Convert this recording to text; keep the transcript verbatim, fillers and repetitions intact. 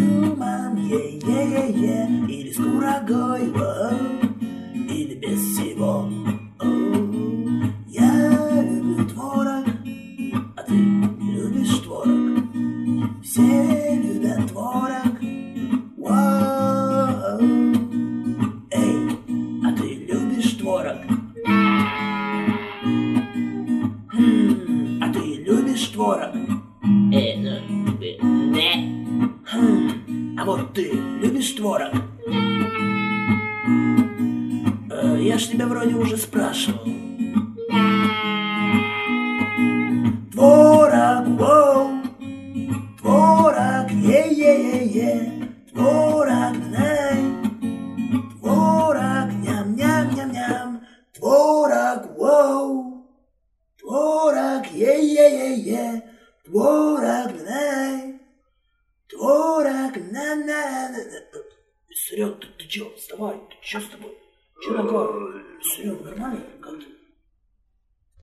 изюмом, е-е-е-е, или с курагой, воу, или без всего. Оу. Я люблю творог, а ты любишь творог? Все любят творог. Воу. Эй, а ты любишь творог? Хм, а ты любишь творог? Э, ну, э, не. Хм, а вот ты любишь творог? Э, я ж тебя вроде уже спрашивал. Творог, воу, творог, е-е-е-е, творог, най, творог, ням-ням-ням-ням, творог, воу, творог, е-е-е-е, творог, най, творог, на-на-на. Серег, ты, ты чё, вставай, ты чё с тобой? Чё такое? Серег, нормально?